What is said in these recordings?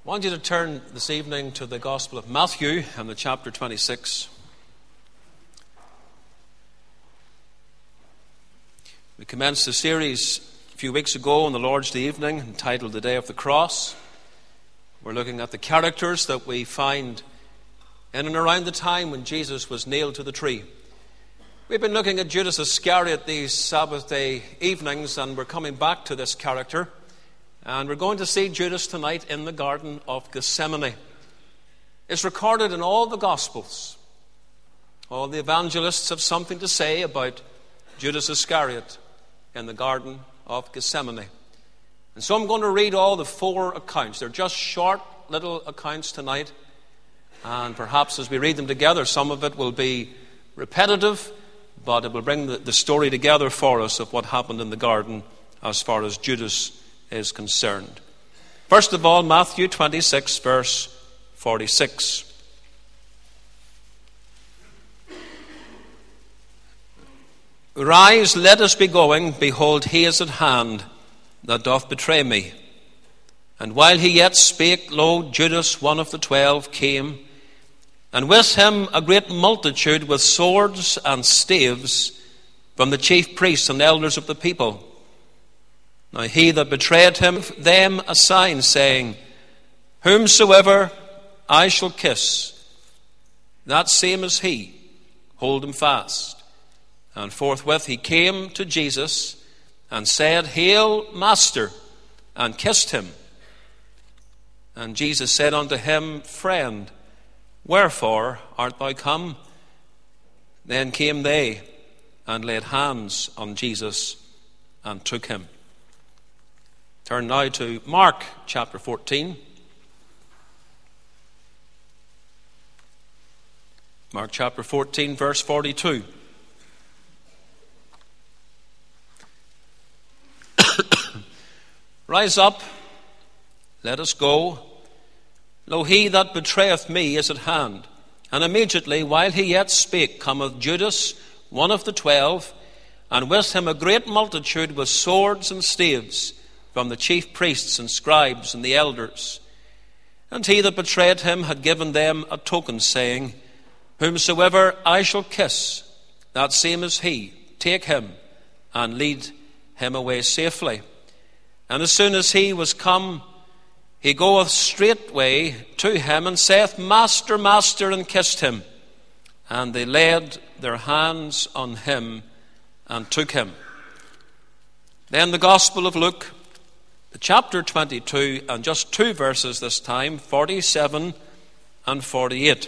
I want you to turn this evening to the Gospel of Matthew and the chapter 26. We commenced a series a few weeks ago on the Lord's Day evening entitled The Day of the Cross. We're looking at the characters that we find in and around the time when Jesus was nailed to the tree. We've been looking at Judas Iscariot these Sabbath day evenings, and we're coming back to this character. And we're going to see Judas tonight in the Garden of Gethsemane. It's recorded in all the Gospels. All the evangelists have something to say about Judas Iscariot in the Garden of Gethsemane. And so I'm going to read all the four accounts. They're just short little accounts tonight. And perhaps as we read them together, some of it will be repetitive, but it will bring the story together for us of what happened in the garden as far as Judas is concerned. First of all, Matthew 26, verse 46. Rise, let us be going. Behold, he is at hand that doth betray me. And while he yet spake, lo, Judas, one of the 12, came, and with him a great multitude with swords and staves from the chief priests and elders of the people. Now he that betrayed him gave them a sign, saying, Whomsoever I shall kiss, that same is he, hold him fast. And forthwith he came to Jesus and said, Hail, Master, and kissed him. And Jesus said unto him, Friend, wherefore art thou come? Then came they and laid hands on Jesus and took him. Turn now to Mark chapter 14. Mark chapter 14, verse 42. Rise up, let us go. Lo, he that betrayeth me is at hand. And immediately, while he yet spake, cometh Judas, one of the 12, and with him a great multitude with swords and staves, from the chief priests and scribes and the elders. And he that betrayed him had given them a token, saying, Whomsoever I shall kiss, that same is he. Take him and lead him away safely. And as soon as he was come, he goeth straightway to him and saith, Master, Master, and kissed him. And they laid their hands on him and took him. Then the Gospel of Luke, chapter 22, and just two verses this time, 47 and 48.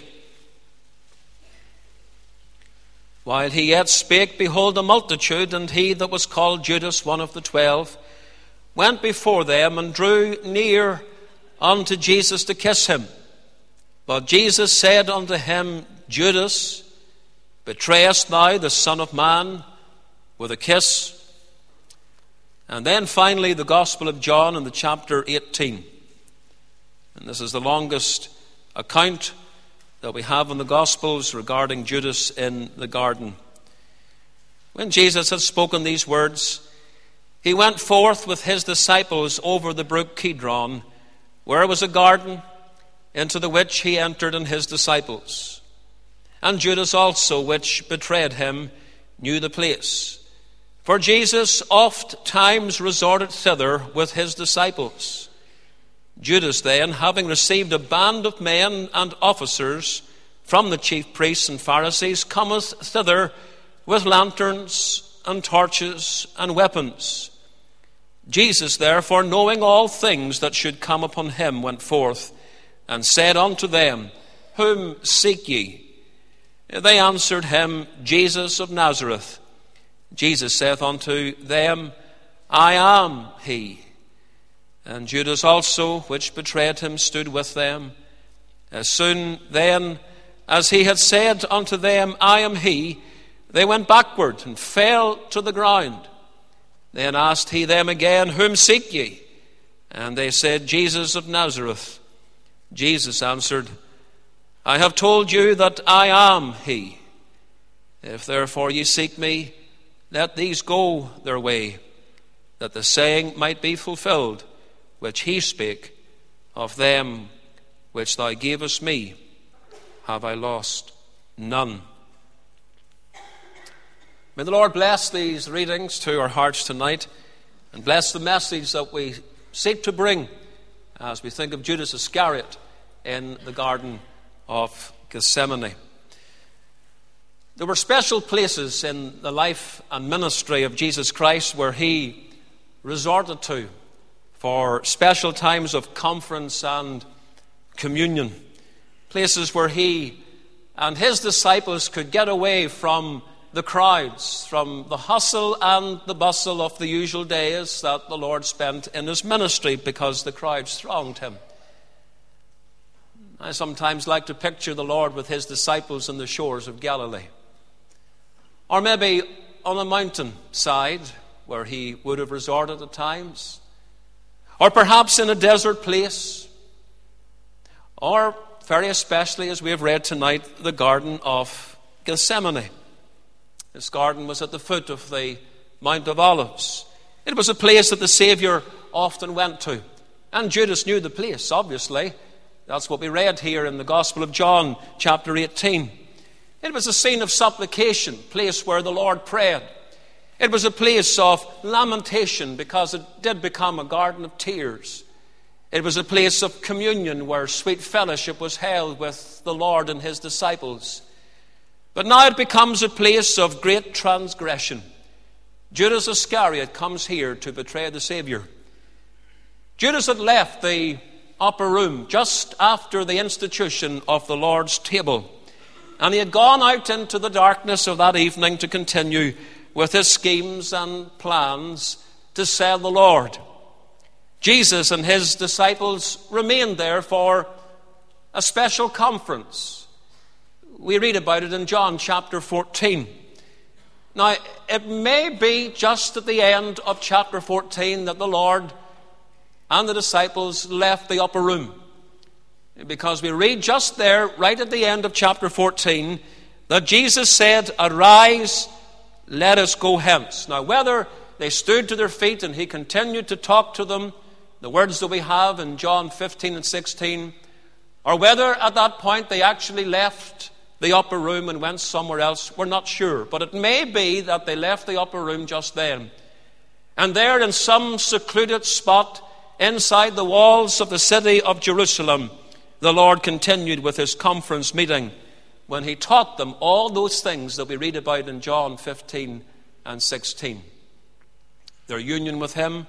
While he yet spake, behold, a multitude, and he that was called Judas, one of the 12, went before them and drew near unto Jesus to kiss him. But Jesus said unto him, Judas, betrayest thou the Son of Man with a kiss? And then finally the Gospel of John in the chapter 18. And this is the longest account that we have in the Gospels regarding Judas in the garden. When Jesus had spoken these words, he went forth with his disciples over the brook Kidron, where was a garden, into the which he entered and his disciples. And Judas also, which betrayed him, knew the place. For Jesus oft times resorted thither with his disciples. Judas then, having received a band of men and officers from the chief priests and Pharisees, cometh thither with lanterns and torches and weapons. Jesus therefore, knowing all things that should come upon him, went forth and said unto them, Whom seek ye? They answered him, Jesus of Nazareth. Jesus saith unto them, I am he. And Judas also, which betrayed him, stood with them. As soon then as he had said unto them, I am he, they went backward and fell to the ground. Then asked he them again, Whom seek ye? And they said, Jesus of Nazareth. Jesus answered, I have told you that I am he. If therefore ye seek me, let these go their way, that the saying might be fulfilled, which he spake of them which thou gavest me have I lost none. May the Lord bless these readings to our hearts tonight, and bless the message that we seek to bring as we think of Judas Iscariot in the Garden of Gethsemane. There were special places in the life and ministry of Jesus Christ where he resorted to for special times of conference and communion. Places where he and his disciples could get away from the crowds, from the hustle and the bustle of the usual days that the Lord spent in his ministry, because the crowds thronged him. I sometimes like to picture the Lord with his disciples on the shores of Galilee, or maybe on a mountain side where he would have resorted at times, or perhaps in a desert place, or very especially, as we have read tonight, the Garden of Gethsemane. This garden was at the foot of the Mount of Olives. It was a place that the Saviour often went to. And Judas knew the place, obviously. That's what we read here in the Gospel of John, chapter 18. It was a scene of supplication, a place where the Lord prayed. It was a place of lamentation, because it did become a garden of tears. It was a place of communion where sweet fellowship was held with the Lord and his disciples. But now it becomes a place of great transgression. Judas Iscariot comes here to betray the Saviour. Judas had left the upper room just after the institution of the Lord's table, and he had gone out into the darkness of that evening to continue with his schemes and plans to sell the Lord. Jesus and his disciples remained there for a special conference. We read about it in John chapter 14. Now, it may be just at the end of chapter 14 that the Lord and the disciples left the upper room, because we read just there, right at the end of chapter 14, that Jesus said, "Arise, let us go hence." Now, whether they stood to their feet and he continued to talk to them, the words that we have in John 15 and 16, or whether at that point they actually left the upper room and went somewhere else, we're not sure. But it may be that they left the upper room just then. And there, in some secluded spot inside the walls of the city of Jerusalem, the Lord continued with his conference meeting when he taught them all those things that we read about in John 15 and 16. Their union with him,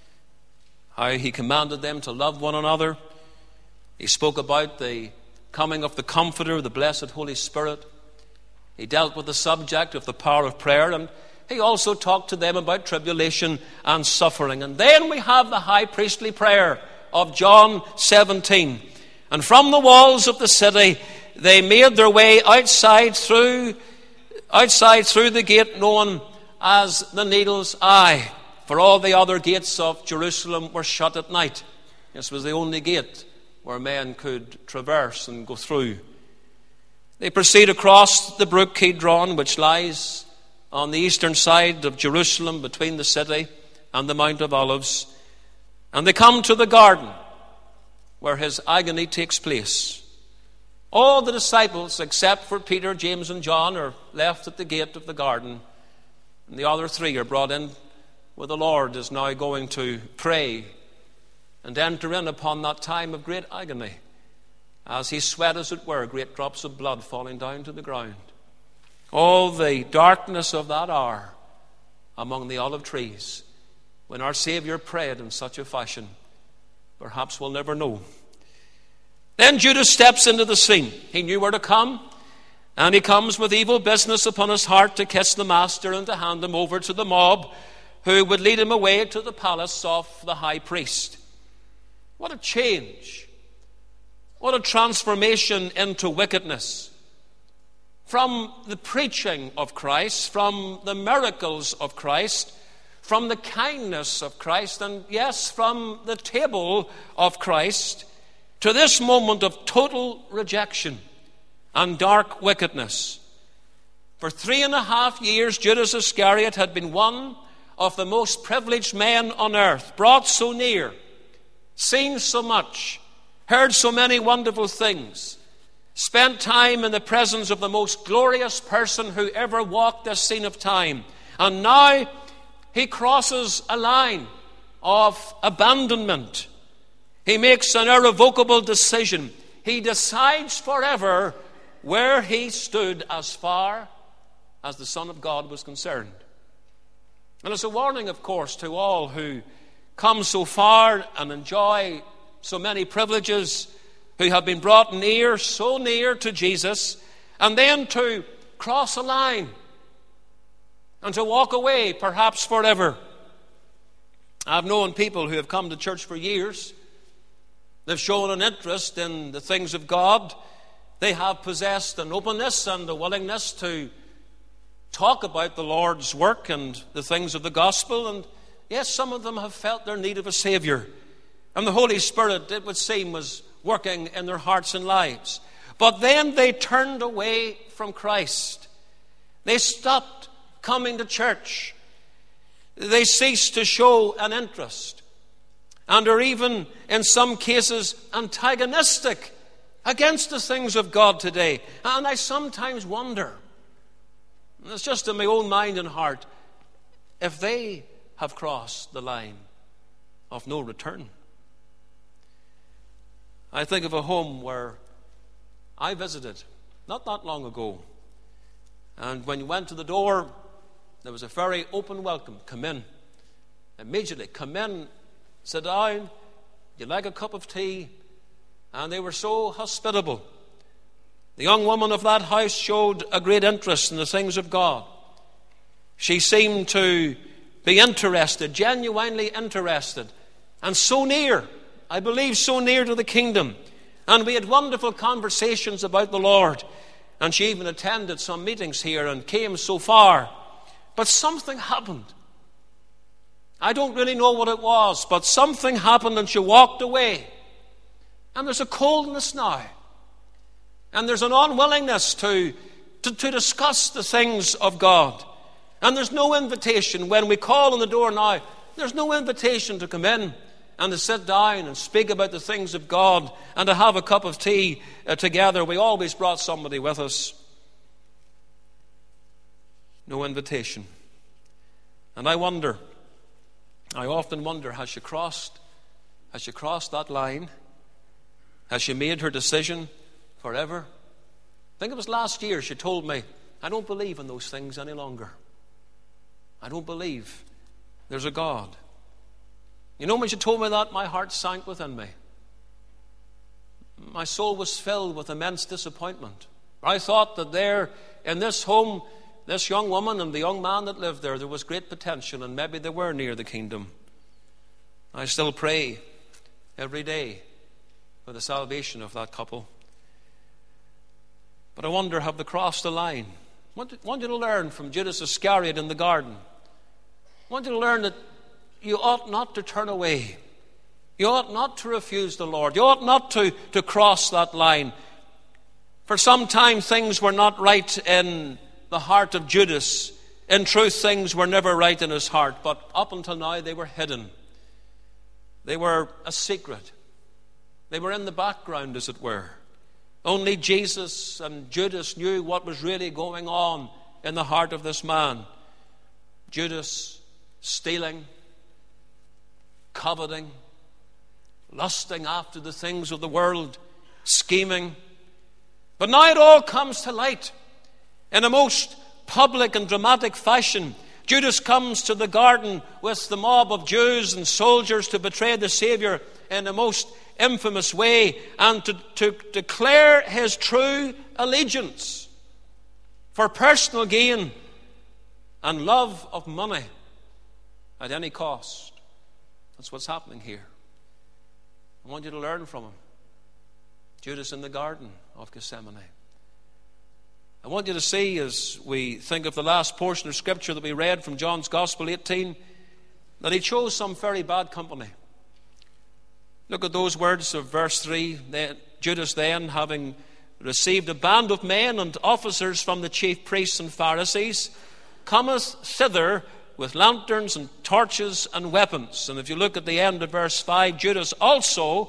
how he commanded them to love one another. He spoke about the coming of the Comforter, the blessed Holy Spirit. He dealt with the subject of the power of prayer, and he also talked to them about tribulation and suffering. And then we have the high priestly prayer of John 17. And from the walls of the city, they made their way outside through the gate known as the Needle's Eye, for all the other gates of Jerusalem were shut at night. This was the only gate where men could traverse and go through. They proceed across the brook Kidron, which lies on the eastern side of Jerusalem between the city and the Mount of Olives, and they come to the garden where his agony takes place. All the disciples, except for Peter, James, and John, are left at the gate of the garden, and the other three are brought in where the Lord is now going to pray and enter in upon that time of great agony, as he sweat, as it were, great drops of blood falling down to the ground. All the darkness of that hour among the olive trees, when our Saviour prayed in such a fashion, perhaps we'll never know. Then Judas steps into the scene. He knew where to come, and he comes with evil business upon his heart to kiss the Master and to hand him over to the mob, who would lead him away to the palace of the high priest. What a change. What a transformation into wickedness. From the preaching of Christ, from the miracles of Christ, from the kindness of Christ, and yes, from the table of Christ, to this moment of total rejection and dark wickedness. For 3.5 years, Judas Iscariot had been one of the most privileged men on earth, brought so near, seen so much, heard so many wonderful things, spent time in the presence of the most glorious person who ever walked this scene of time. And now he crosses a line of abandonment. He makes an irrevocable decision. He decides forever where he stood as far as the Son of God was concerned. And it's a warning, of course, to all who come so far and enjoy so many privileges, who have been brought near, so near to Jesus, and then to cross a line and to walk away, perhaps forever. I've known people who have come to church for years. They've shown an interest in the things of God. They have possessed an openness and a willingness to talk about the Lord's work and the things of the gospel. And yes, some of them have felt their need of a Savior. And the Holy Spirit, it would seem, was working in their hearts and lives. But then they turned away from Christ. They stopped coming to church. They ceased to show an interest, and are even, in some cases, antagonistic against the things of God today. And I sometimes wonder, and it's just in my own mind and heart, if they have crossed the line of no return. I think of a home where I visited not that long ago, and when you went to the door, there was a very open welcome. Come in. Immediately, come in, sit down, you like a cup of tea, and they were so hospitable. The young woman of that house showed a great interest in the things of God. She seemed to be interested, genuinely interested, and so near, I believe so near to the kingdom. And we had wonderful conversations about the Lord. And she even attended some meetings here and came so far. But something happened. I don't really know what it was, but something happened and she walked away. And there's a coldness now. And there's an unwillingness to discuss the things of God. And there's no invitation. When we call on the door now, there's no invitation to come in and to sit down and speak about the things of God and to have a cup of tea together. We always brought somebody with us. No invitation. And I often wonder, has she crossed that line? Has she made her decision forever? I think it was last year she told me, I don't believe in those things any longer. I don't believe there's a God. You know, when she told me that, my heart sank within me. My soul was filled with immense disappointment. I thought that there in this home, this young woman and the young man that lived there was great potential, and maybe they were near the kingdom. I still pray every day for the salvation of that couple. But I wonder, have they crossed the line? I want you to learn from Judas Iscariot in the garden. I want you to learn that you ought not to turn away. You ought not to refuse the Lord. You ought not to cross that line. For some time things were not right in the heart of Judas. In truth, things were never right in his heart. But up until now, they were hidden. They were a secret. They were in the background, as it were. Only Jesus and Judas knew what was really going on in the heart of this man. Judas stealing, coveting, lusting after the things of the world, scheming. But now it all comes to light in a most public and dramatic fashion. Judas comes to the garden with the mob of Jews and soldiers to betray the Savior in a most infamous way and to declare his true allegiance for personal gain and love of money at any cost. That's what's happening here. I want you to learn from him. Judas in the Garden of Gethsemane. I want you to see, as we think of the last portion of Scripture that we read from John's Gospel 18, that he chose some very bad company. Look at those words of verse 3. Judas then, having received a band of men and officers from the chief priests and Pharisees, cometh thither with lanterns and torches and weapons. And if you look at the end of verse 5, Judas also,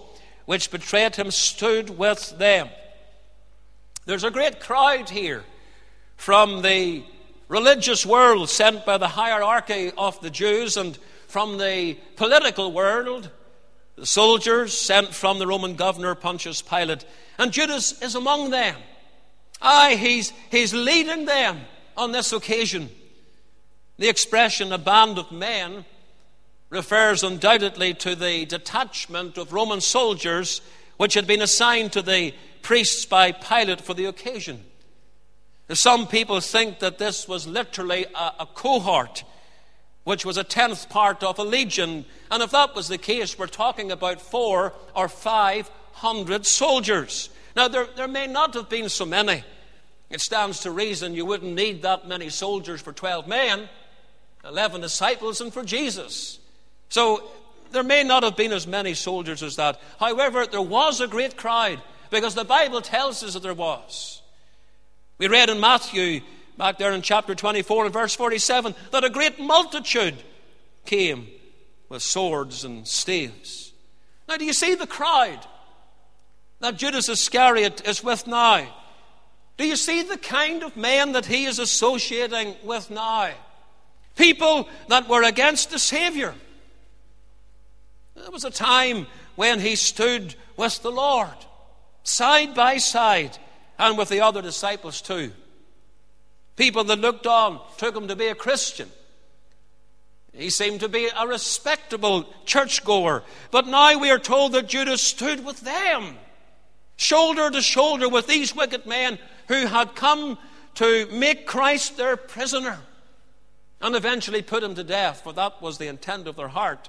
which betrayed him stood with them. There's a great crowd here from the religious world sent by the hierarchy of the Jews, and from the political world, the soldiers sent from the Roman governor Pontius Pilate. And Judas is among them. He's leading them on this occasion. The expression, a band of men, refers undoubtedly to the detachment of Roman soldiers which had been assigned to the priests by Pilate for the occasion. Some people think that this was literally a cohort, which was a 10th part of a legion. And if that was the case, we're talking about 400 or 500 soldiers. Now, there may not have been so many. It stands to reason you wouldn't need that many soldiers for 12 men, 11 disciples, and for Jesus. So there may not have been as many soldiers as that. However, there was a great crowd, because the Bible tells us that there was. We read in Matthew, back there in chapter 24 and verse 47, that a great multitude came with swords and staves. Now, do you see the crowd that Judas Iscariot is with now? Do you see the kind of men that he is associating with now? People that were against the Savior. There was a time when he stood with the Lord, side by side, and with the other disciples too. People that looked on took him to be a Christian. He seemed to be a respectable churchgoer. But now we are told that Judas stood with them, shoulder to shoulder with these wicked men who had come to make Christ their prisoner and eventually put him to death, for that was the intent of their heart.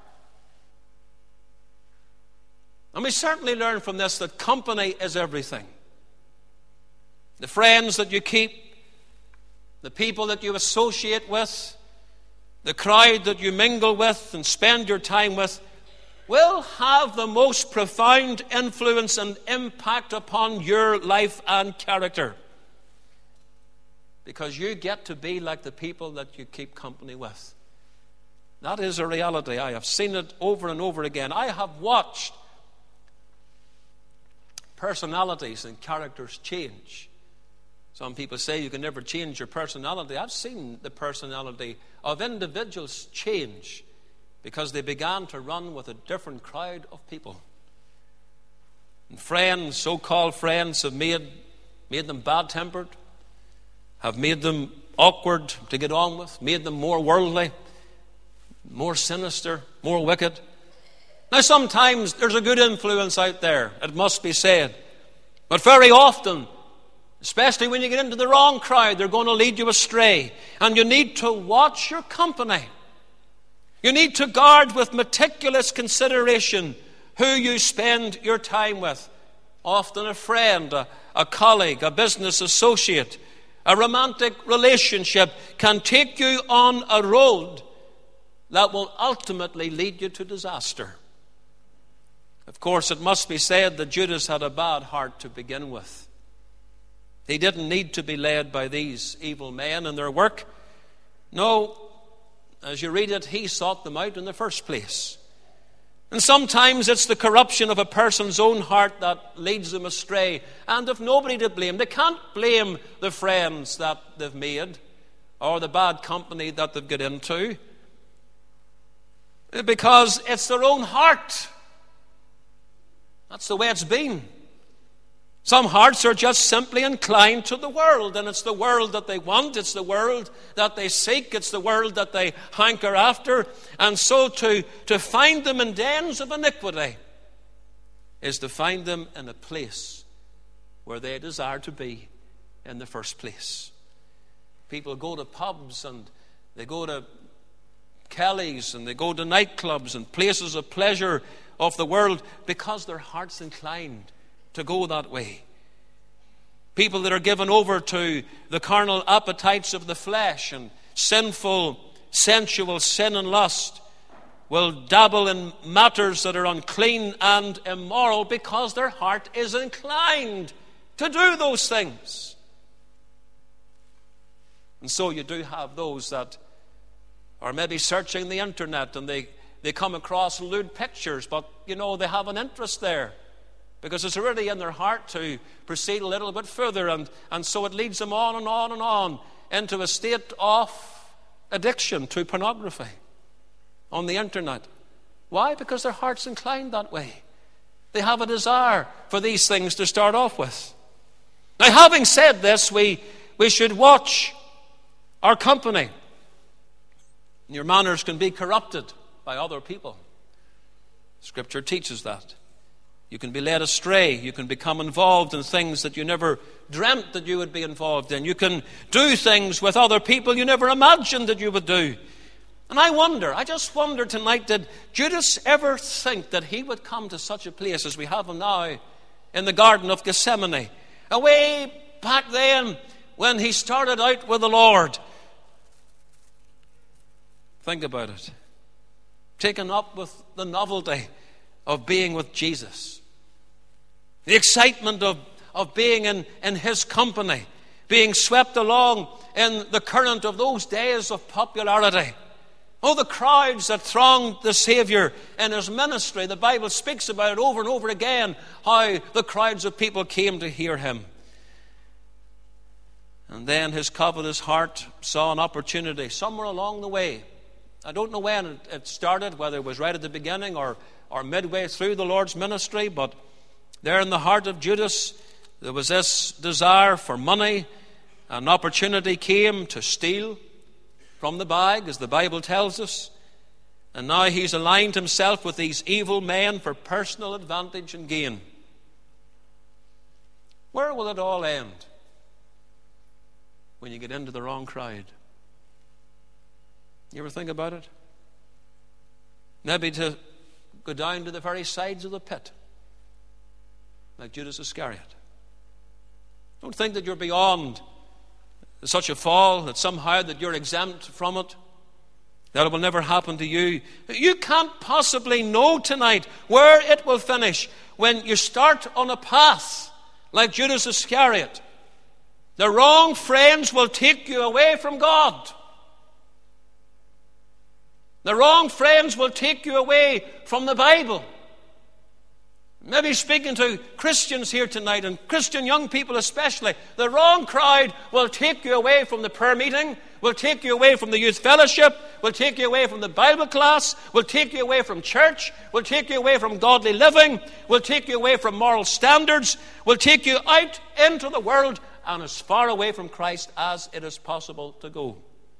And we certainly learn from this that company is everything. The friends that you keep, the people that you associate with, the crowd that you mingle with and spend your time with, will have the most profound influence and impact upon your life and character. Because you get to be like the people that you keep company with. That is a reality. I have seen it over and over again. I have watched personalities and characters change. Some people say you can never change your personality. I've seen the personality of individuals change because they began to run with a different crowd of people. And friends, so-called friends, have made them bad-tempered, have made them awkward to get on with, made them more worldly, more sinister, more wicked. Now, sometimes there's a good influence out there, it must be said. But very often, especially when you get into the wrong crowd, they're going to lead you astray. And you need to watch your company. You need to guard with meticulous consideration who you spend your time with. Often a friend, a colleague, a business associate, a romantic relationship can take you on a road that will ultimately lead you to disaster. Of course, it must be said that Judas had a bad heart to begin with. He didn't need to be led by these evil men in their work. No, as you read it, he sought them out in the first place. And sometimes it's the corruption of a person's own heart that leads them astray. And if nobody to blame, they can't blame the friends that they've made or the bad company that they've got into, because it's their own heart. That's the way it's been. Some hearts are just simply inclined to the world, and it's the world that they want, it's the world that they seek, it's the world that they hanker after. And so to find them in dens of iniquity is to find them in a place where they desire to be in the first place. People go to pubs and they go to Kelly's and they go to nightclubs and places of pleasure of the world because their heart's inclined to go that way. People that are given over to the carnal appetites of the flesh and sinful, sensual sin and lust will dabble in matters that are unclean and immoral because their heart is inclined to do those things. And so you do have those that are maybe searching the internet and they come across lewd pictures, but they have an interest there. because it's already in their heart to proceed a little bit further, and so it leads them on and on and on into a state of addiction to pornography on the internet. Why? Because their heart's inclined that way. They have a desire for these things to start off with. Now, having said this, we should watch our company. Your manners can be corrupted by other people. Scripture teaches that. You can be led astray. You can become involved in things that you never dreamt that you would be involved in. You can do things with other people you never imagined that you would do. And I just wonder tonight, did Judas ever think that he would come to such a place as we have him now in the Garden of Gethsemane? Way back then when he started out with the Lord. Think about it. Taken up with the novelty of being with Jesus. The excitement of being in his company. Being swept along in the current of those days of popularity. Oh, the crowds that thronged the Savior in his ministry. The Bible speaks about it over and over again, how the crowds of people came to hear him. And then his covetous heart saw an opportunity somewhere along the way. I don't know when it started, whether it was right at the beginning or midway through the Lord's ministry, but there in the heart of Judas, there was this desire for money. An opportunity came to steal from the bag, as the Bible tells us. And now he's aligned himself with these evil men for personal advantage and gain. Where will it all end when you get into the wrong crowd? You ever think about it? Maybe to go down to the very sides of the pit, like Judas Iscariot. Don't think that you're beyond such a fall, that somehow that you're exempt from it, that it will never happen to you. You can't possibly know tonight where it will finish when you start on a path like Judas Iscariot. The wrong friends will take you away from God. The wrong friends will take you away from the Bible. Maybe speaking to Christians here tonight, and Christian young people especially, the wrong crowd will take you away from the prayer meeting, will take you away from the youth fellowship, will take you away from the Bible class, will take you away from church, will take you away from godly living, will take you away from moral standards, will take you out into the world and as far away from Christ as it is possible to go.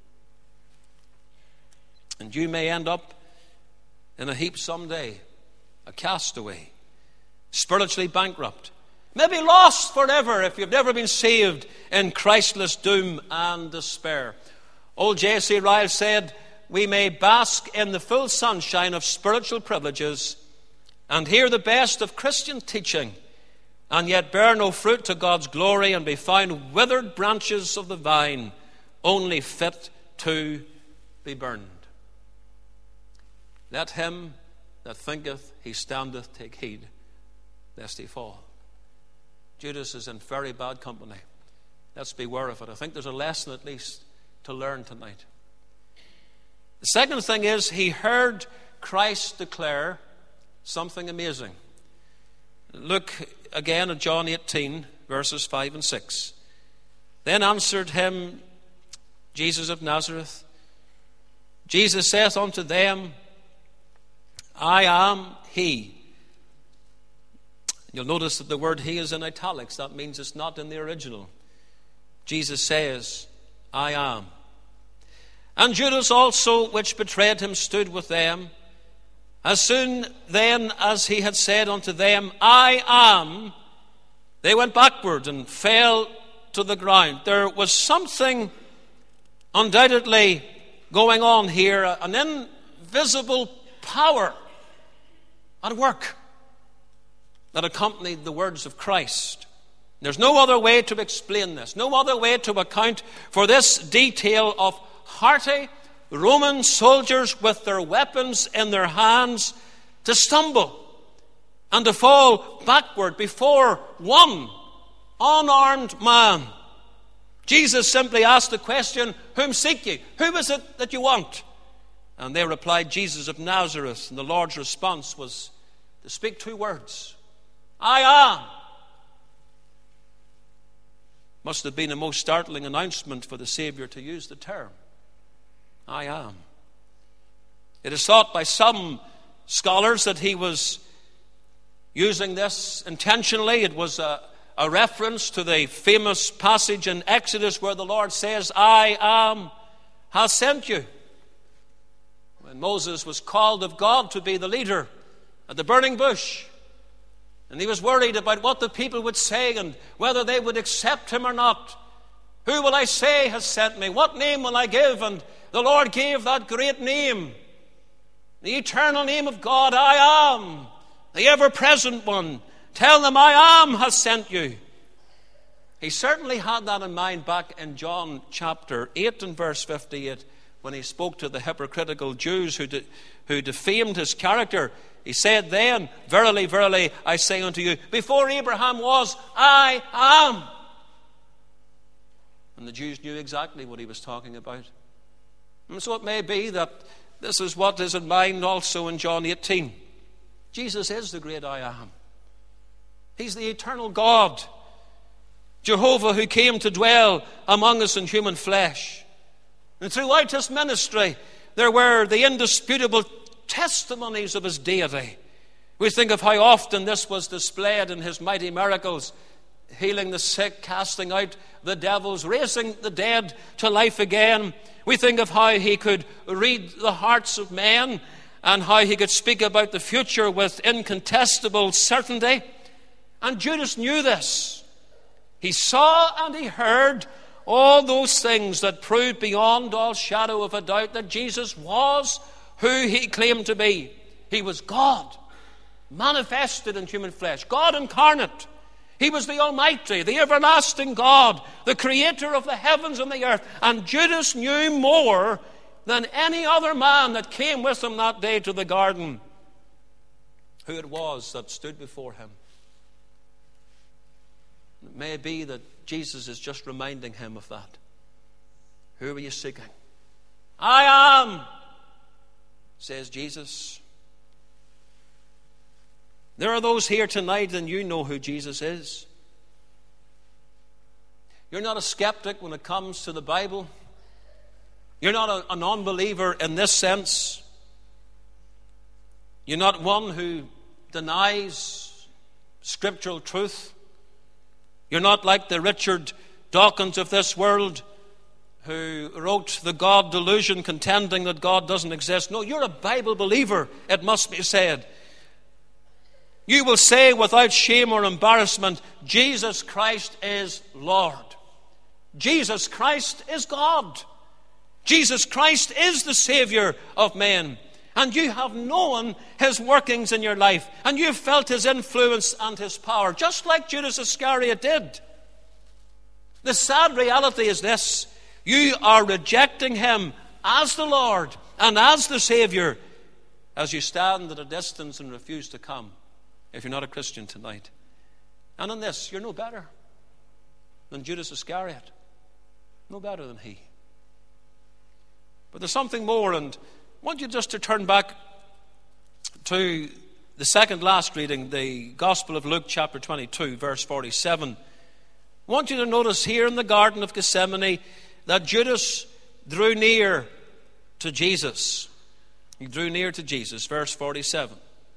And you may end up in a heap someday, a castaway, spiritually bankrupt, maybe lost forever if you've never been saved in Christless doom and despair. Old J.C. Ryle said, we may bask in the full sunshine of spiritual privileges and hear the best of Christian teaching, and yet bear no fruit to God's glory, and be found withered branches of the vine, only fit to be burned. Let him that thinketh he standeth take heed, lest he fall. Judas is in very bad company. Let's beware of it. I think there's a lesson at least to learn tonight. The second thing is, he heard Christ declare something amazing. Look again at John 18, verses 5 and 6. Then answered him Jesus of Nazareth. Jesus saith unto them, I am he. You'll notice that the word he is in italics. That means it's not in the original. Jesus says, I am. And Judas also, which betrayed him, stood with them. As soon then as he had said unto them, I am, they went backward and fell to the ground. There was something undoubtedly going on here, an invisible power at work that accompanied the words of Christ. There's no other way to explain this, no other way to account for this detail of hearty Roman soldiers with their weapons in their hands to stumble and to fall backward before one unarmed man. Jesus simply asked the question, whom seek ye? Who is it that you want? And they replied, Jesus of Nazareth. And the Lord's response was to speak two words. I am. Must have been a most startling announcement for the Savior to use the term, I am. It is thought by some scholars that he was using this intentionally. It was a reference to the famous passage in Exodus where the Lord says, I am has sent you. When Moses was called of God to be the leader at the burning bush, and he was worried about what the people would say and whether they would accept him or not. Who will I say has sent me? What name will I give? And the Lord gave that great name, the eternal name of God, I am, the ever-present one. Tell them, I am has sent you. He certainly had that in mind back in John chapter 8 and verse 58 when he spoke to the hypocritical Jews who defamed his character. He said then, verily, verily, I say unto you, before Abraham was, I am. And the Jews knew exactly what he was talking about. And so it may be that this is what is in mind also in John 18. Jesus is the great I am. He's the eternal God, Jehovah, who came to dwell among us in human flesh. And throughout his ministry, there were the indisputable testimonies of his deity. We think of how often this was displayed in his mighty miracles, healing the sick, casting out the devils, raising the dead to life again. We think of how he could read the hearts of men and how he could speak about the future with incontestable certainty. And Judas knew this. He saw and he heard all those things that proved beyond all shadow of a doubt that Jesus was who he claimed to be. He was God, manifested in human flesh, God incarnate. He was the Almighty, the everlasting God, the creator of the heavens and the earth. And Judas knew more than any other man that came with him that day to the garden who it was that stood before him. It may be that Jesus is just reminding him of that. Who are you seeking? I am, says Jesus. There are those here tonight, and you know who Jesus is. You're not a skeptic when it comes to the Bible. You're not a non-believer in this sense. You're not one who denies scriptural truth. You're not like the Richard Dawkins of this world who wrote The God Delusion, contending that God doesn't exist. No, you're a Bible believer, it must be said. You will say without shame or embarrassment, Jesus Christ is Lord. Jesus Christ is God. Jesus Christ is the Savior of men. And you have known his workings in your life. And you've felt his influence and his power, just like Judas Iscariot did. The sad reality is this. You are rejecting him as the Lord and as the Savior as you stand at a distance and refuse to come if you're not a Christian tonight. And in this, you're no better than Judas Iscariot. No better than he. But there's something more, and I want you just to turn back to the second last reading, the Gospel of Luke chapter 22, verse 47. I want you to notice here in the Garden of Gethsemane that Judas drew near to Jesus. He drew near to Jesus, verse 47.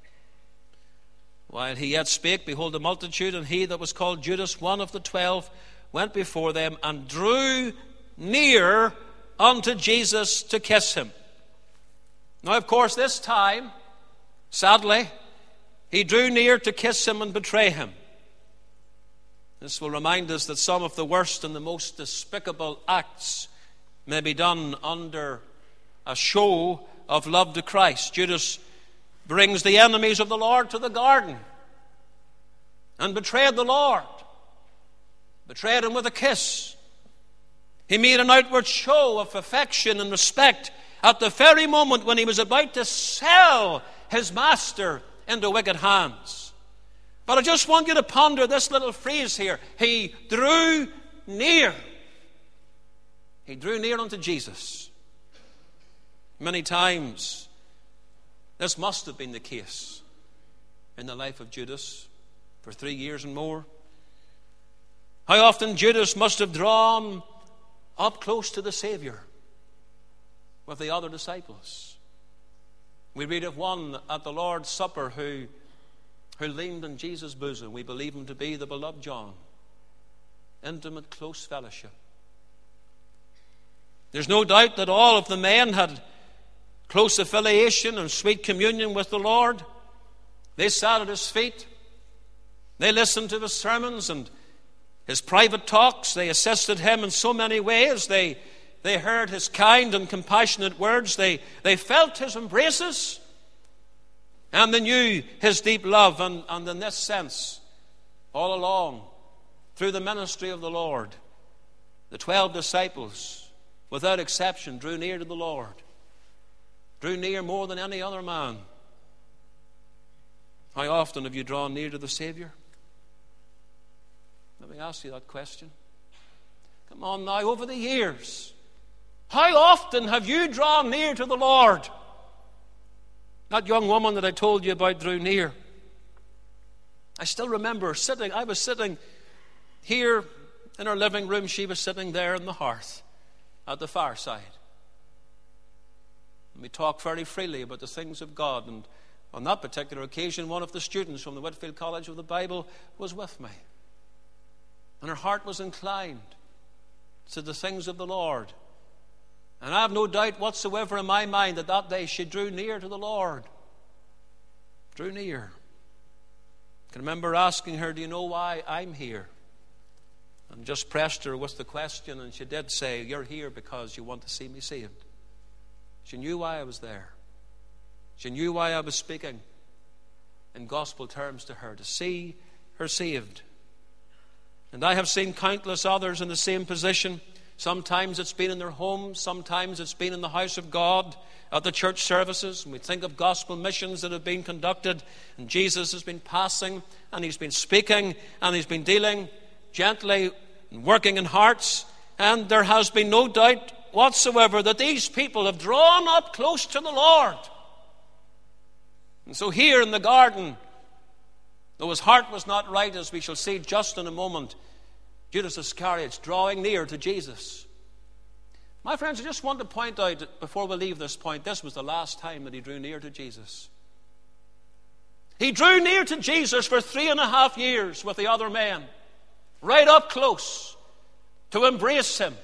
While he yet spake, behold, a multitude, and he that was called Judas, one of the 12, went before them and drew near unto Jesus to kiss him. Now, of course, this time, sadly, he drew near to kiss him and betray him. This will remind us that some of the worst and the most despicable acts may be done under a show of love to Christ. Judas brings the enemies of the Lord to the garden and betrayed the Lord. Betrayed him with a kiss. He made an outward show of affection and respect at the very moment when he was about to sell his master into wicked hands. But I just want you to ponder this little phrase here. He drew near. He drew near unto Jesus. Many times, this must have been the case in the life of Judas. for 3 years and more. How often Judas must have drawn up close to the Savior with the other disciples. We read of one at the Lord's Supper who leaned on Jesus' bosom. We believe him to be the beloved John. Intimate, close fellowship. There's no doubt that all of the men had close affiliation and sweet communion with the Lord. They sat at his feet. They listened to his sermons and his private talks. They assisted him in so many ways. They heard his kind and compassionate words. They felt his embraces. And they knew his deep love. And in this sense, all along, through the ministry of the Lord, the 12 disciples, without exception, drew near to the Lord. Drew near more than any other man. How often have you drawn near to the Savior? Let me ask you that question. Come on now, over the years, how often have you drawn near to the Lord? That young woman that I told you about drew near. I still remember I was sitting here in our living room. She was sitting there in the hearth at the fireside. And we talked very freely about the things of God. And on that particular occasion, one of the students from the Whitefield College of the Bible was with me. And her heart was inclined to the things of the Lord. And I have no doubt whatsoever in my mind that day she drew near to the Lord. Drew near. I can remember asking her, do you know why I'm here? And just pressed her with the question, and she did say, you're here because you want to see me saved. She knew why I was there. She knew why I was speaking in gospel terms to her, to see her saved. And I have seen countless others in the same position. Sometimes it's been in their homes, sometimes it's been in the house of God, at the church services. And we think of gospel missions that have been conducted, and Jesus has been passing, and he's been speaking, and he's been dealing gently and working in hearts. And there has been no doubt whatsoever that these people have drawn up close to the Lord. And so here in the garden, though his heart was not right, as we shall see just in a moment, Judas Iscariot's drawing near to Jesus. My friends, I just want to point out, before we leave this point, this was the last time that he drew near to Jesus. He drew near to Jesus for 3.5 years with the other men, right up close, to embrace him,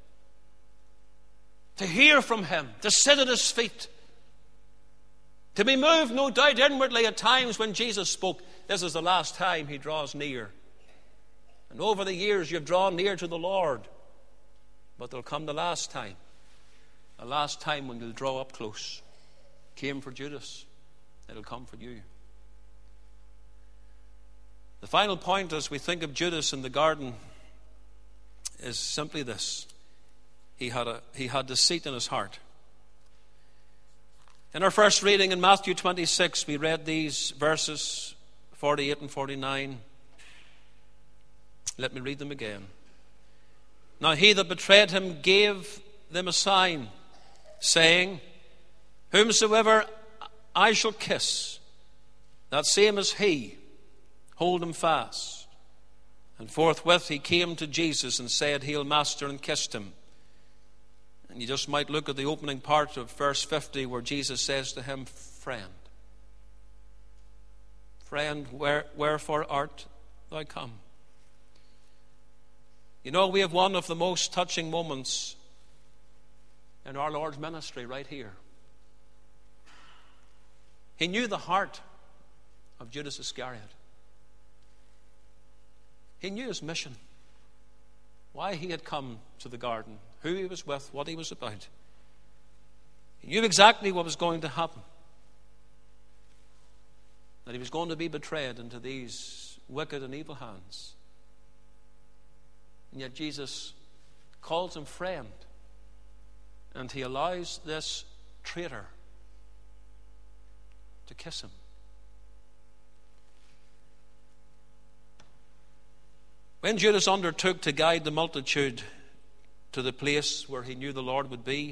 to hear from him, to sit at his feet, to be moved, no doubt, inwardly at times when Jesus spoke. This is the last time he draws near. And over the years you've drawn near to the Lord. But there'll come the last time when you'll draw up close. Came for Judas, it'll come for you. The final point as we think of Judas in the garden is simply this. He had deceit in his heart. In our first reading in Matthew 26, we read these verses 48 and 49. Let me read them again. Now he that betrayed him gave them a sign, saying, whomsoever I shall kiss, that same is he, hold him fast. And forthwith he came to Jesus and said, Hail, Master, and kissed him. And you just might look at the opening part of verse 50 where Jesus says to him, Friend, wherefore art thou come? You know, we have one of the most touching moments in our Lord's ministry right here. He knew the heart of Judas Iscariot. He knew his mission, why he had come to the garden, who he was with, what he was about. He knew exactly what was going to happen, that he was going to be betrayed into these wicked and evil hands. And yet Jesus calls him friend, and he allows this traitor to kiss him. When Judas undertook to guide the multitude to the place where he knew the Lord would be,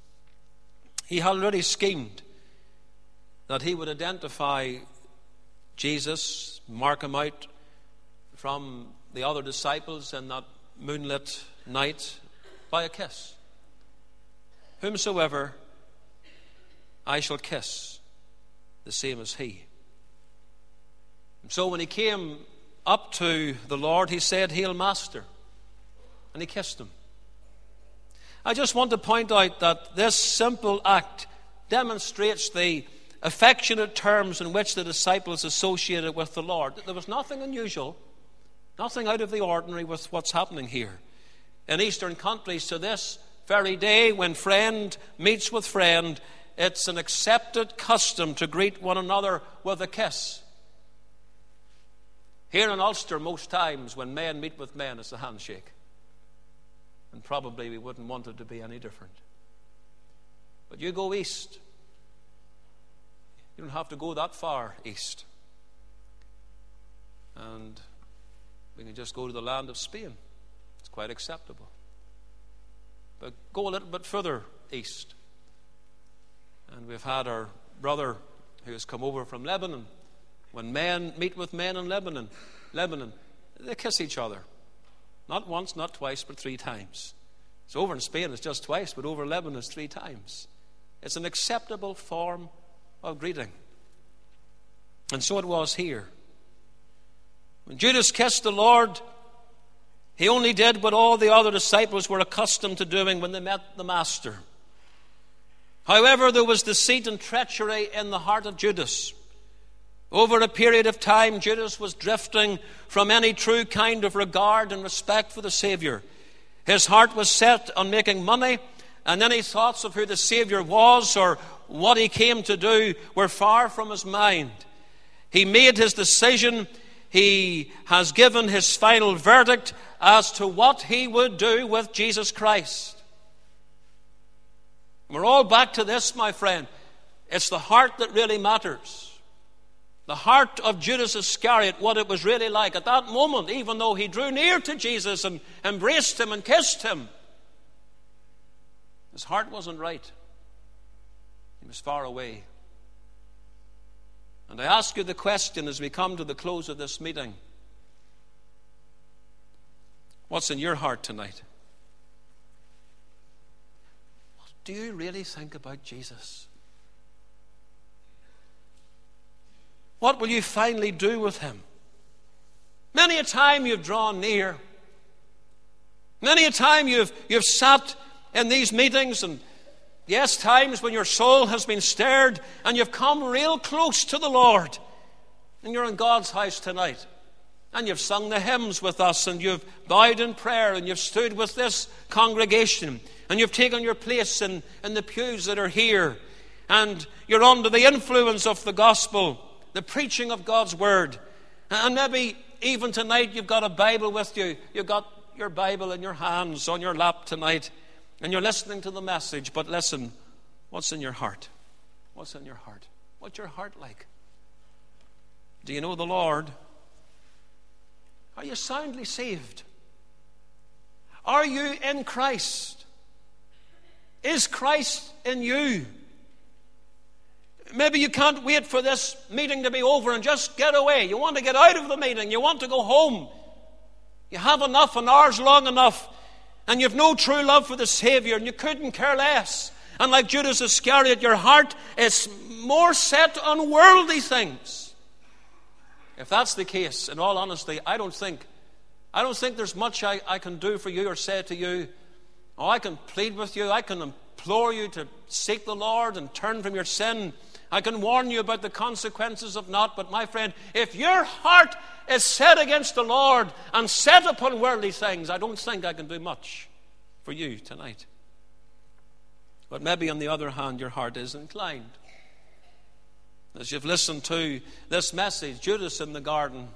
he had already schemed that he would identify Jesus mark him out from the other disciples in that moonlit night by a kiss. Whomsoever I shall kiss, the same as he. And so when he came up to the Lord, he said, "Hail, Master," and he kissed him. I just want to point out that this simple act demonstrates the affectionate terms in which the disciples associated with the Lord. There was nothing unusual, nothing out of the ordinary with what's happening here. In Eastern countries to this very day, when friend meets with friend, it's an accepted custom to greet one another with a kiss. Here in Ulster, most times when men meet with men, it's a handshake. And probably we wouldn't want it to be any different. But you go east. You don't have to go that far east. And we can just go to the land of Spain. It's quite acceptable. But go a little bit further east. And we've had our brother who has come over from Lebanon. When men meet with men in Lebanon, they kiss each other. Not once, not twice, but 3 times. So over in Spain it's just twice, but over in Lebanon it's 3 times. It's an acceptable form of greeting. And so it was here. When Judas kissed the Lord, he only did what all the other disciples were accustomed to doing when they met the Master. However, there was deceit and treachery in the heart of Judas. Over a period of time, Judas was drifting from any true kind of regard and respect for the Savior. His heart was set on making money, and any thoughts of who the Savior was or what he came to do were far from his mind. He made his decision. He has given his final verdict as to what he would do with Jesus Christ. We're all back to this, my friend. It's the heart that really matters. The heart of Judas Iscariot, what it was really like at that moment, even though he drew near to Jesus and embraced him and kissed him. His heart wasn't right. He was far away. And I ask you the question as we come to the close of this meeting. What's in your heart tonight? What do you really think about Jesus? What will you finally do with him? Many a time you've drawn near. Many a time you've sat in these meetings, and yes, times when your soul has been stirred and you've come real close to the Lord. And you're in God's house tonight. And you've sung the hymns with us, and you've bowed in prayer, and you've stood with this congregation, and you've taken your place in the pews that are here. And you're under the influence of the gospel, the preaching of God's word. And maybe even tonight you've got a Bible with you. You've got your Bible in your hands on your lap tonight, and you're listening to the message. But listen, what's in your heart? What's in your heart? What's your heart like? Do you know the Lord? Are you soundly saved? Are you in Christ? Is Christ in you? Maybe you can't wait for this meeting to be over and just get away. You want to get out of the meeting. You want to go home. You have enough, an hour's long enough, and you've no true love for the Savior, and you couldn't care less. And like Judas Iscariot, your heart is more set on worldly things. If that's the case, in all honesty, I don't think there's much I can do for you or say to you. Oh, I can plead with you. I can implore you to seek the Lord and turn from your sin. I can warn you about the consequences of not. But my friend, if your heart is set against the Lord and set upon worldly things, I don't think I can do much for you tonight. But maybe on the other hand, your heart is inclined. As you've listened to this message, Judas in the garden,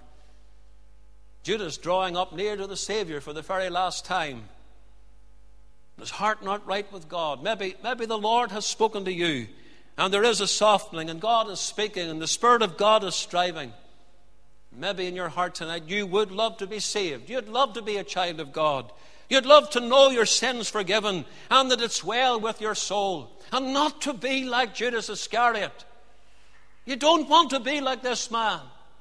Judas drawing up near to the Savior for the very last time, his heart not right with God. Maybe the Lord has spoken to you, and there is a softening, and God is speaking, and the Spirit of God is striving. Maybe in your heart tonight you would love to be saved. You'd love to be a child of God. You'd love to know your sins forgiven, and that it's well with your soul, and not to be like Judas Iscariot. You don't want to be like this man.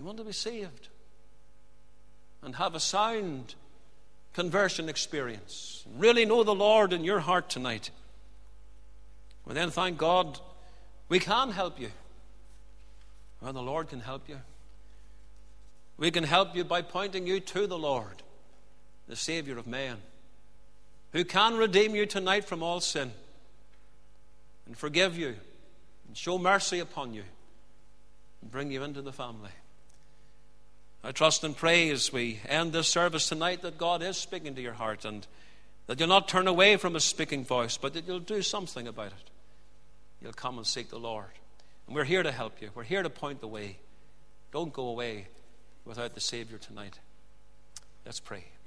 You want to be saved and have a sound conversion experience. Really know the Lord in your heart tonight. Well, then, thank God, we can help you. Well, the Lord can help you. We can help you by pointing you to the Lord, the Savior of men, who can redeem you tonight from all sin and forgive you and show mercy upon you and bring you into the family. I trust and pray as we end this service tonight that God is speaking to your heart, and that you'll not turn away from His speaking voice, but that you'll do something about it. You'll come and seek the Lord. And we're here to help you. We're here to point the way. Don't go away without the Savior tonight. Let's pray.